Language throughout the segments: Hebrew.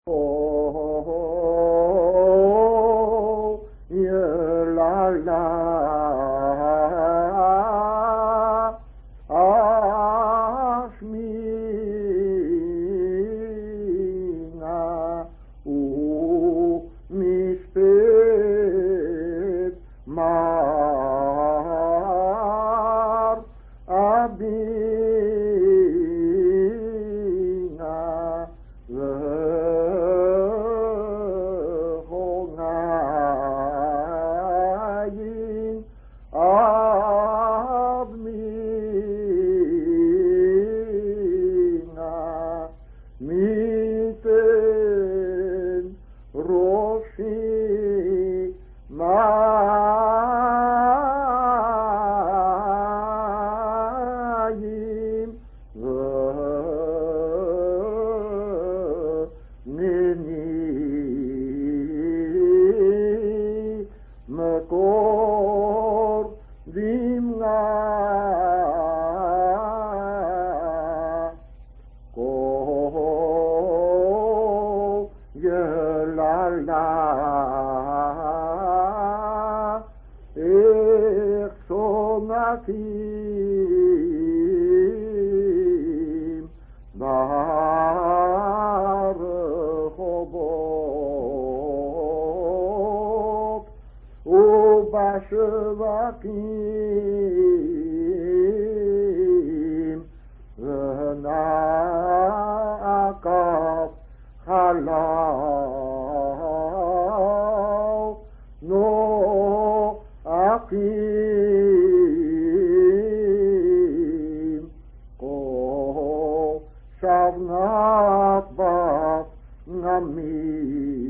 Oh, yeah, la la, Ashmina, Mishpet, Mar, Abina, Hongayin, Abmina, Miten, Roshi, Mayim, Nini, Makor, Dimna, Ko, Yelala, Exonakim, Barhobot, Ubashvakim, V'na'akav halal, no akim, ko shavnat bat ngami,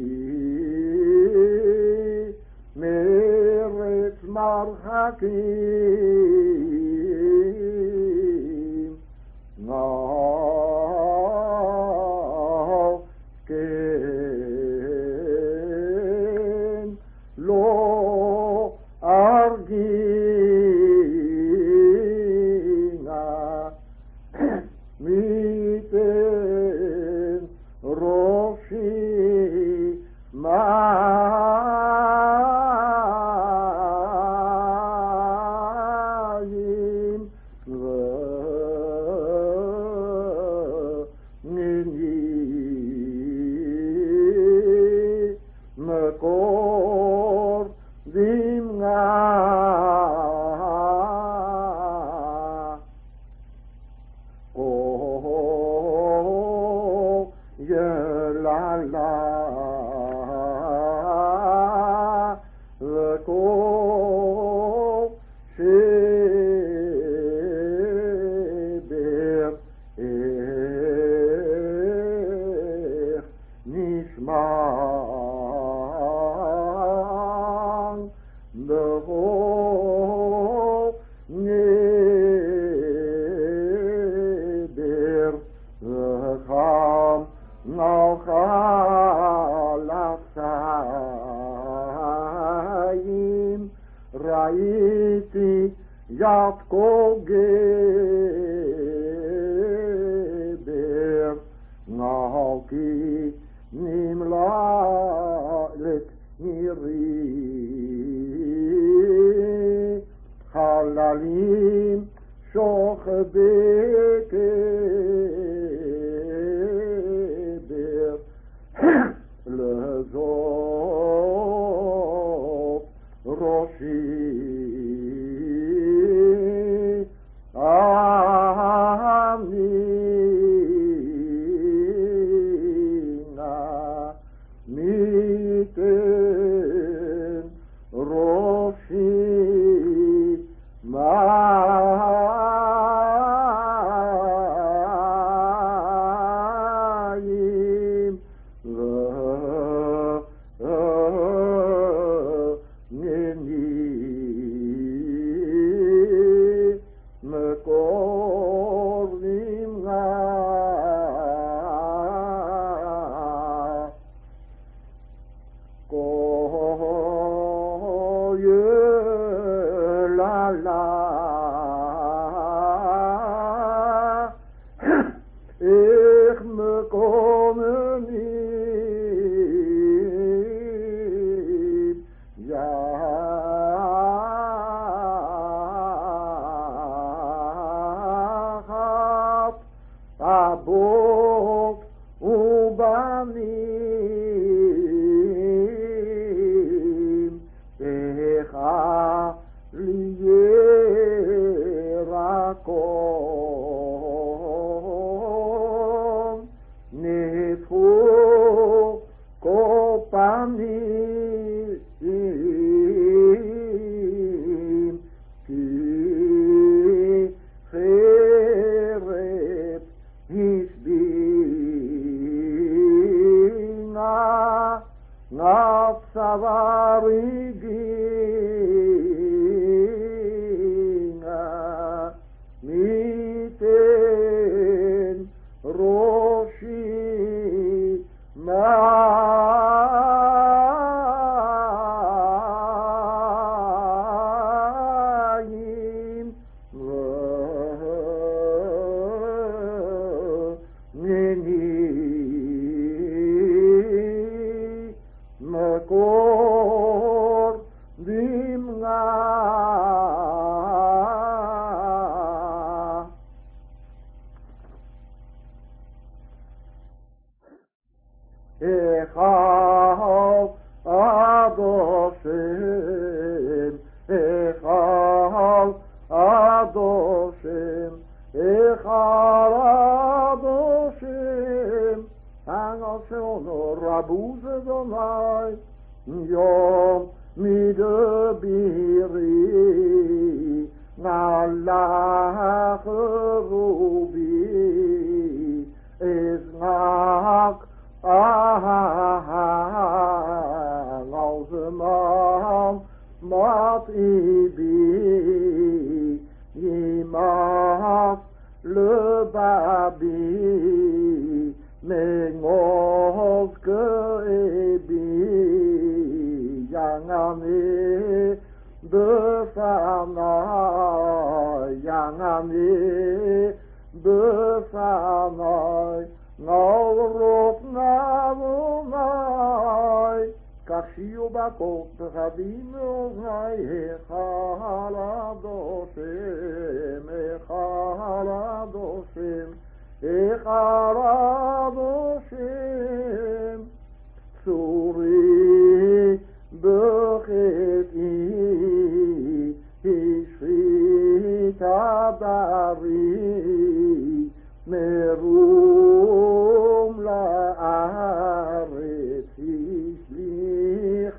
meretz marhakim, now ken lo argina miten roshi mayim nini mekor dimna ko yelala ko sheber nishman beho neder v'cham nachalatzayim raiti yat kogeber nalki nimlalet niri halalim shochbekeber lezot roshi amina miten roshi mayim nini mekor dimna ko yelala ich mekomen אבות ובנים, איך לי ירקום, נפחו כל פנים, כי חרב השבינה נפשה ורגינא, מיתן ראשי מים ונני מקור דמעה. אחד אדושם, אחד אדושם, אחד אדושם, הנעשונו רבוז אדוני, יום מדבירי, נלך רובי, אזנק Alzemam mat ibi yimat le babi mengoz kebi yangani besanai yangani besanai נערות נעמי, קשיו בקות רבים מאוזני, היכל הדושם, היכל הדושם, היכל הדושם, צורי בחטאי, השחית דרי, מרום לארץ השליך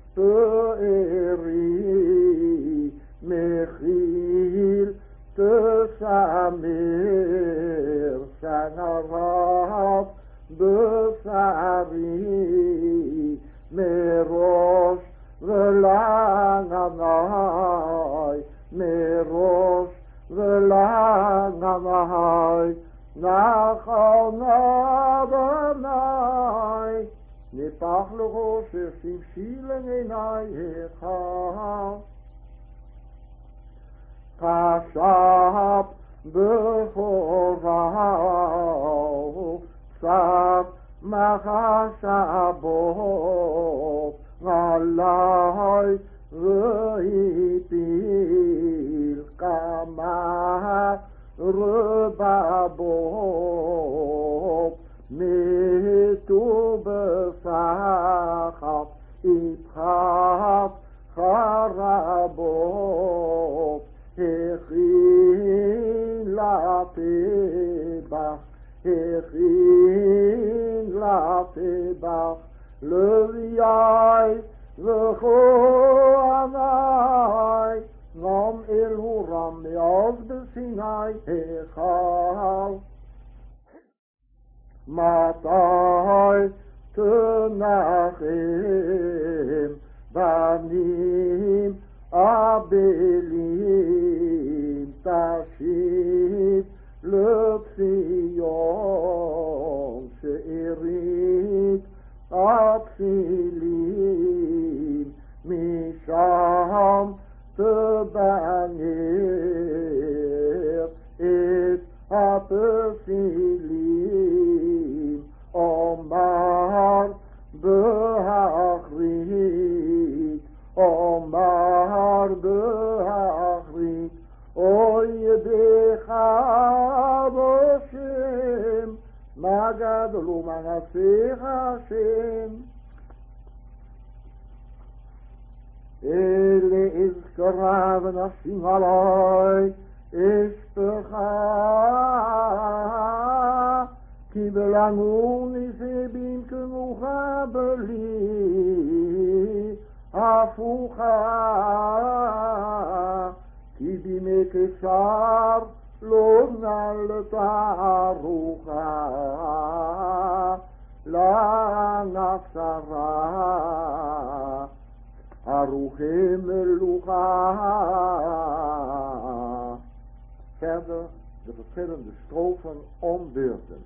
פארי, מכיל תשמר שנריו בשרי, מראש ולנעי, מראש ולנעי, נחל נדני, נפח לראש שמשי לעינייך, חשב בכורו, שק מחשבו, עלי והפיל כמה רבבות, מתו בסחף יפחת חרבות, הכין לטבח, הכין לטבח, לוויי וכהני, נם אל הורם מאז בסיני היכל. מתי תנחם בנים אבלים, תשיב לציון שארית התפילין, משם תבנר את התפילין, אומר בהחריק, אומר בהחריק, אוי בך בשם הגדול ומנצח השם. אלה אזכרה ונשים עלי אשפכה, קיבלנו נסיבים כמוחה בלי הפוכה, כי בימי קצר לא נלתה ארוחה לנפשרה, ארוחי מלוכה. Verder de verschillende strofen om beurten.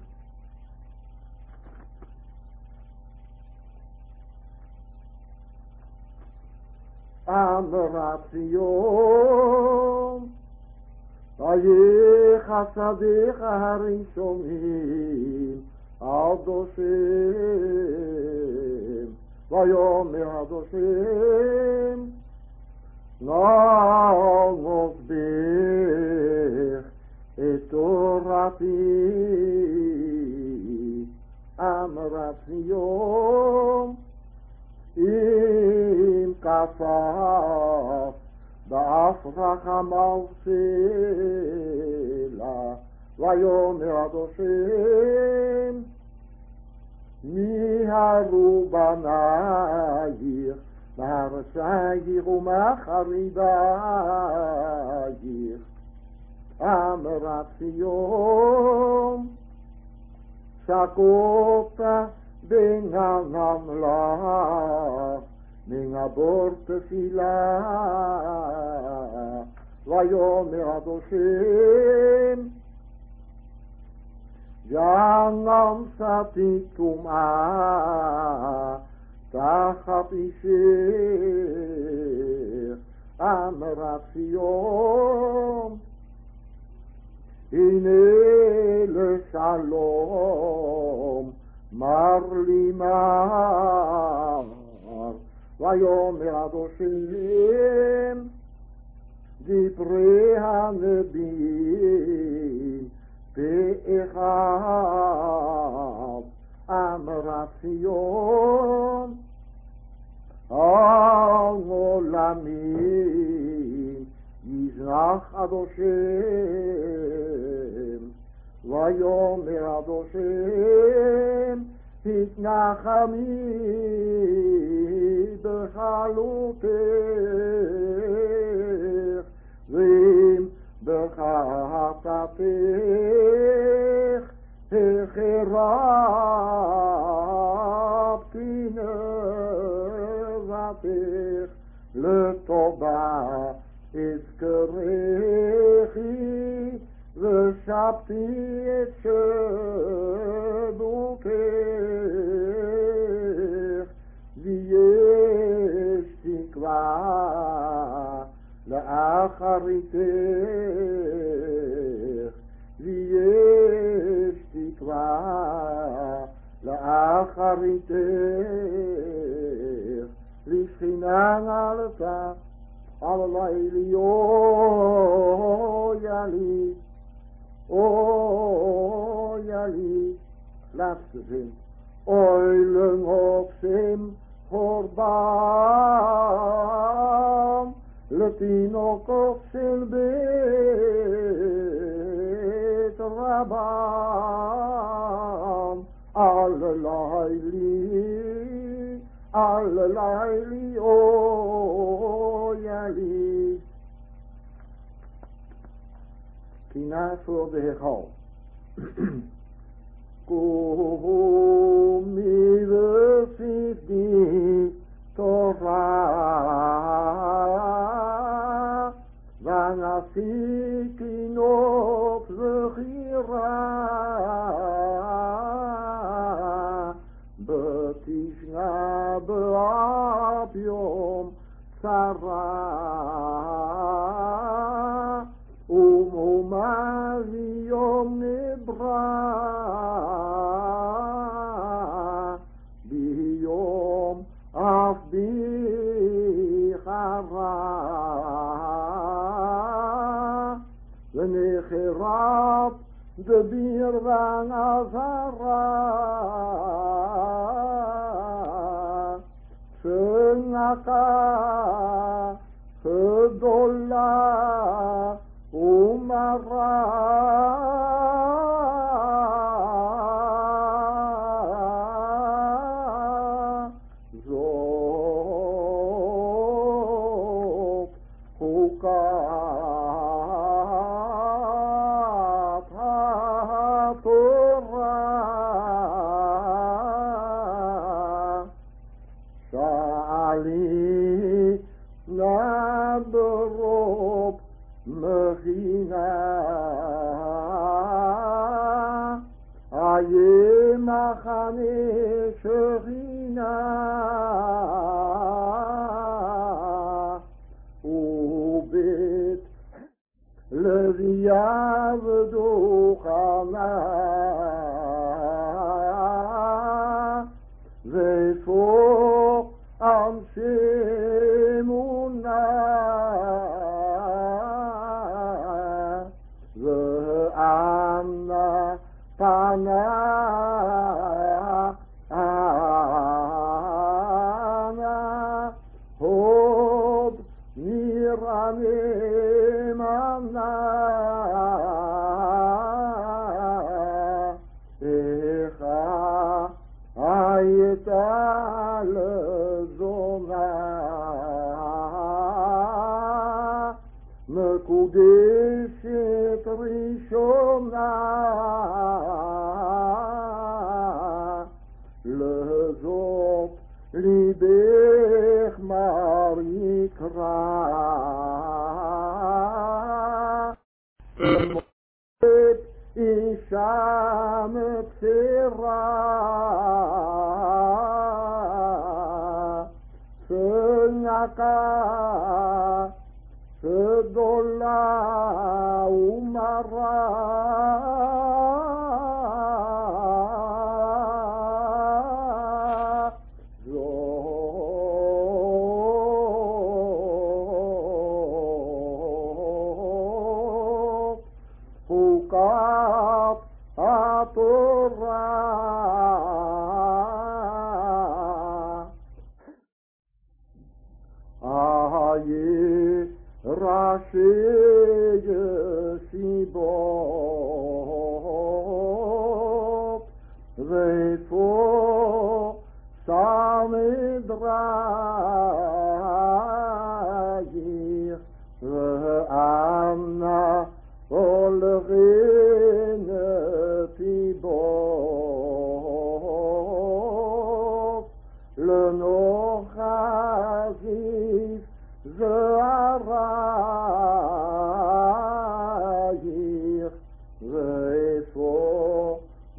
Adoration, Vayecha Tzadecha Harishomim, Adoshem, Vayomer Adoshem, Nosbech et Torati, Adoration, Im Kasaf, Ba'afrach HaMalsela, Vayomer Adoshem, Miharu Banayir, Marshayir Umacharibayir, Amrat Sion, Shakota Ben HaNamlah, מן הבור תפילה, ויאמר השם, ג'הנם שתי טומאה תחת אישך, אמרה ציון, הנה לשלום מר לי מר, ויאמר השם, דברי הנביאים פה אחד, אמרה ציון, העולמים יזרח עד השם, ויאמר השם, התנחמי בחלותך, ואם בחטאתך החרבתי נבטך, לטובה אזכרכי ושבתי את שבותך, ויש תקווה לאחריתך, ויש תקווה לאחריתך, לשכינה עלתה על לילי, אויה לי, אויה לי, laatste zin. Oilen oksim korban, letinok oksim bet rabban, allerlei oyali. Kina voor de Hegal. Komi v'sifti Torah, v'nasiki nok v'chira, b'tishna b'ab yom tzara, yom nibra, biyom af bichara, v'nechirab de bierwang azara sengaka gedola umara zop hukat hatura Sali naberop menghina aye machane sherina ubet levi yavdu chama ve'for Amshimuna Ve'amna Pana Ana Hob Niramimana Echa Ayetal מקודשת ראשונה לזאת ליבך מר יקרא תמות אישה מבשרה סנקה גדולה ומרה זאת חוקת התורה ראשי ישיבות ואיפה סמדרייך ואמנה הולכים נתיבות לנוחזיך זרעייך ואיפה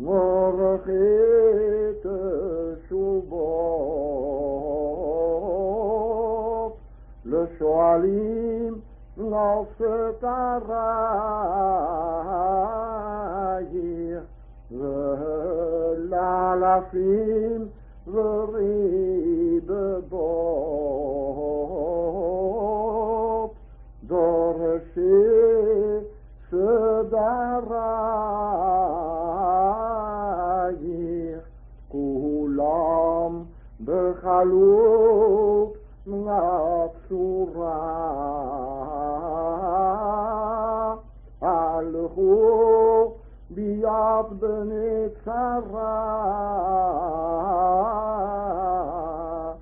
מורכת שובות לשואלים נושאת ערייך ולאלפים וריבבות דורשי סדרייך כולם בחלות נצורה הלכו ביד בני צרה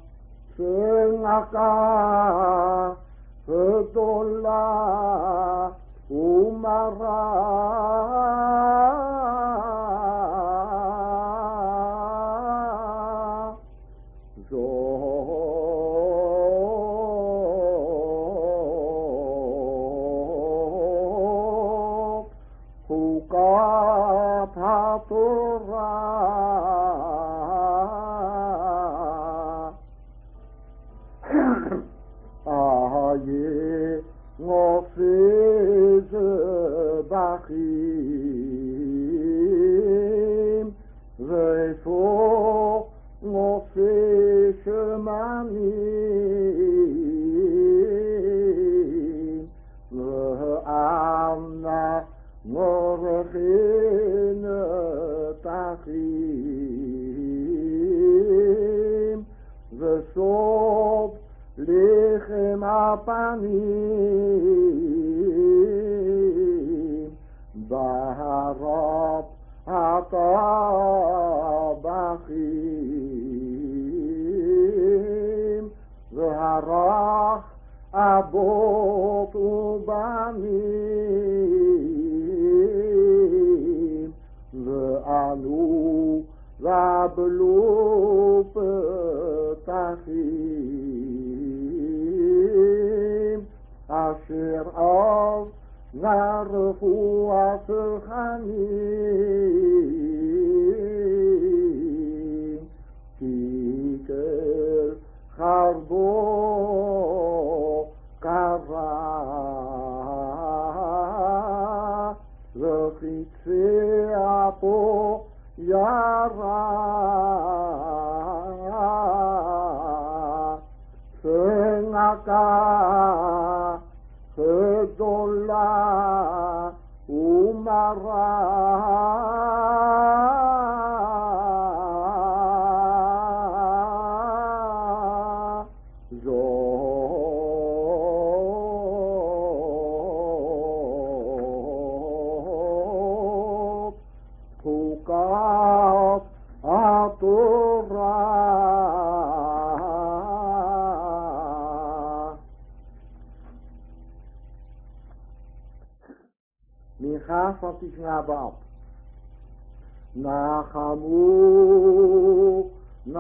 צנעקה גדולה ומרה זאת חוקת התורה איה נושא זבחים ואיפה נושא שמנים ואמנה מורכת השמשים וסוף לחם הפנים בהרב הטבחים והרך אבות ובנים ואנו רבלו פתחים אשר אז נערכו הצרכנים כי כל חרבו קרה וחיצי אפו ירה צנקה גדולה ומרה זאת חוקת התורה מנחה von תשעה באב. נחמו,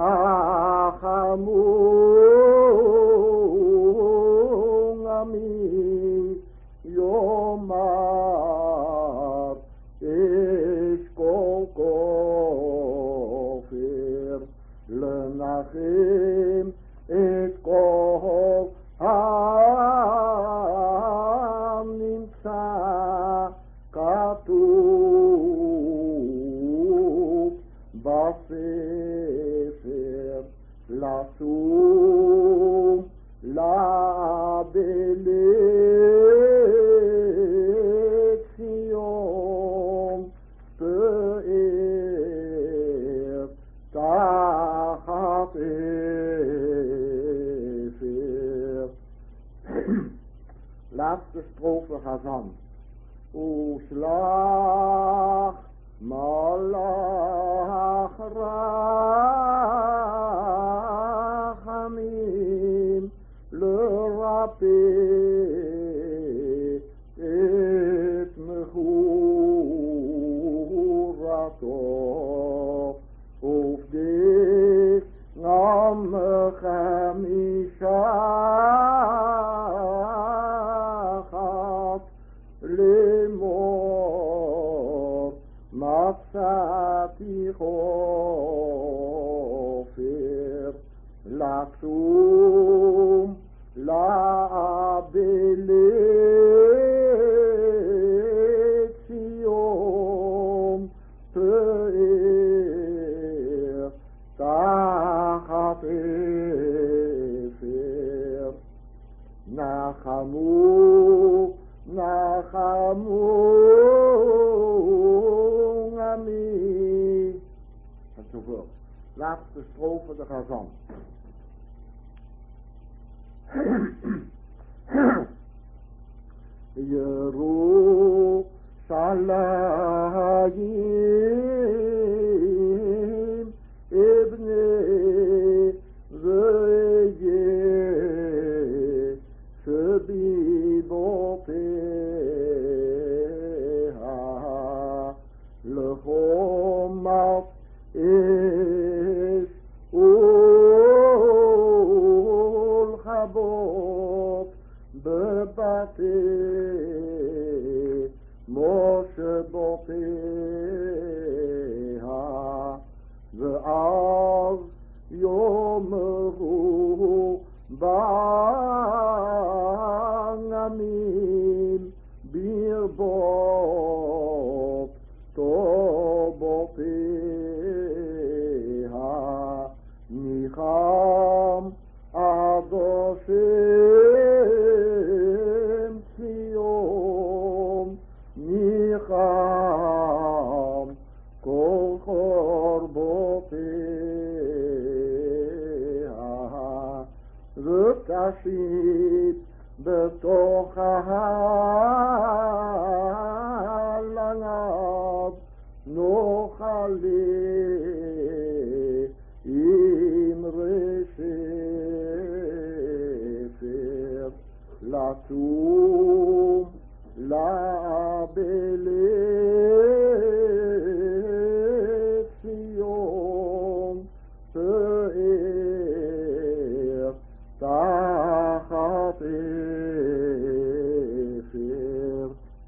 נחמו, עמי יאמר אשכול כופר לנחם את כל הנמצא כתוב בספר לשום לבלק ציון פאר תחת אפר. Laatste strofe Hazan. Uslach malach rachamim lerape et mechurato ufdich ngam chamishat לאמור מצאתי חופר לקום לבלק ציון פאר תחת אפר. נחמו נחמו עמי. Dat is zoveel. Laatste strofe de Hazan. Yerushalayim ibnei v'yeh שבiboteh לחומת אש ולכבות בבתי מושבותיה ואז יאמרו בעננים ברבות טובותיה ניחם עד השם ציון ניחם חורבותיה, ותשית בתוך הלנב נוחלי עם רשפר לצום לה בלב ציון תאר תחת אפר.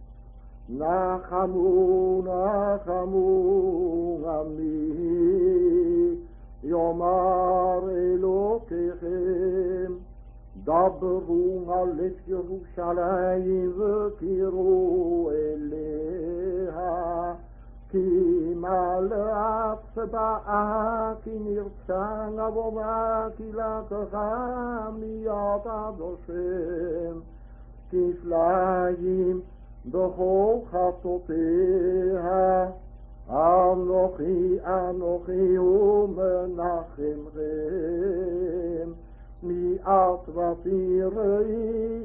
נחמו נחמו עמי יאמר אלוקיכם, דברו על את ירושלים וקראו אליה, כי מלאה צבאה, כי נרצה נבואה, כי לקחה מיד עד השם, כפליים בכל חטאותיה. אנוכי אנוכי ומנחמכם, מעט ותראי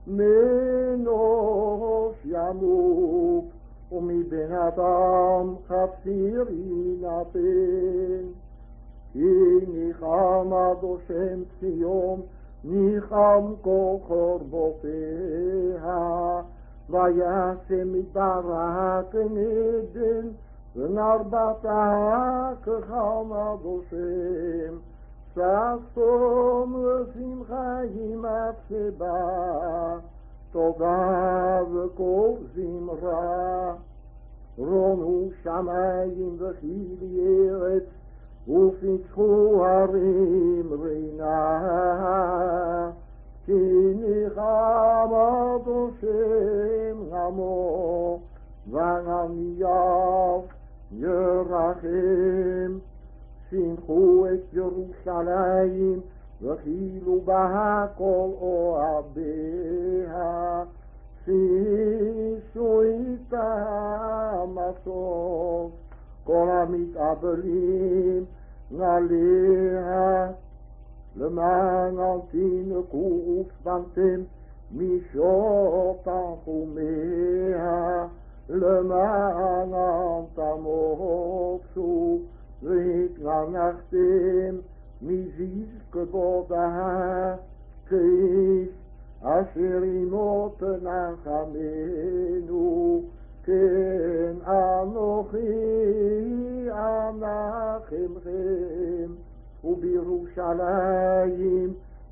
מאנוש ימות, ומבן אדם חציר יינתן. כי ניחם עד השם ציון, ניחם כל חורבותיה, וישם יתברך עדן, ונרבתה כחם עד השם. ששון ושמחה יימצא בה, תודה וכל זמרה. רונו שמיים וחילי ארץ, ופיתחו הרים רינה. כי ניחם עד השם עמו, ועמיו ירחם. שמחו את ירושלים, וחילו בה כל אוהביה. שישו איתה מסוף, כל המתאבלים עליה. למען תינקו ופנתם משעות תנחומיה, למען תמוצו והתנחתם מזיז כבודה, כאיש אשר עמו תנחמנו, כן אנוכי אנחמכם, ובירושלים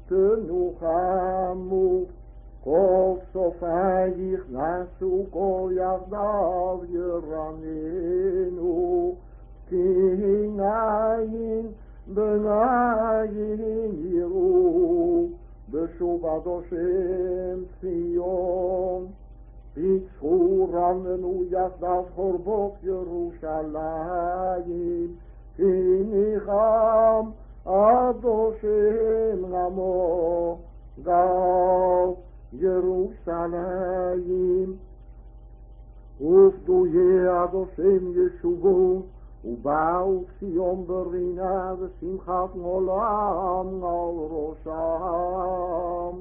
תנוחמו. כל סופייך נסו כל יחדיו ירננו, כי עיניים בניים יראו בשוב עד השם ציון. פיצחו רננו יחדיו חורבות ירושלים, כי ניחם עד השם עמו גר ירושלים. ופדויי עד השם ישובו, ובאו ציון ברינה, ושמחת עולם על ראשם.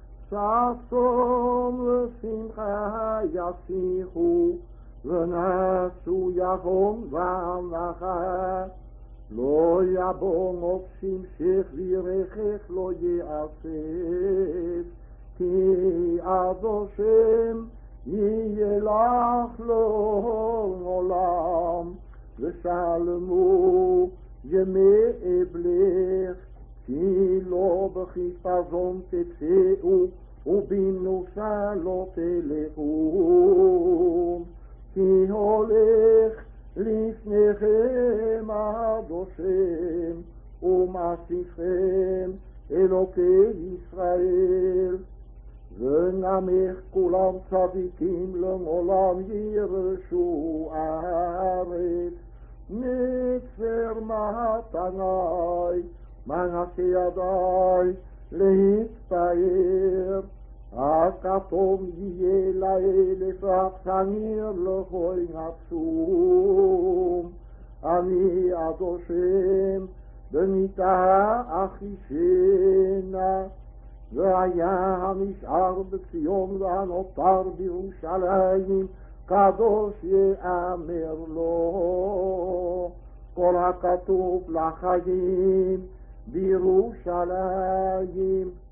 ששון ושמחה ישיחו, ונשאו יגון ואנחה. לא יבוא עוד שמשך ורכך לא יאסף, כי עד השם יהיה לך לו עולם. ושלמו ימי אבלך, כי לא בחיפזון תצאו, ובמנוסה לא תלכו. כי הולך לפניכם עד השם, ומאסיפכם אלוקי ישראל. ונמך כולם צדיקים לעולם ירשו ארץ. נצר מתני, מנעתי ידי להתפאר. הכתום יהיה לאלף, הצניר לכל עצום. אני עד השם במיתה אחישנה, והיה הנשאר בציון והנותר בירושלים, קדוש יאמר לו. כל הכתוב לחיים בירושלים.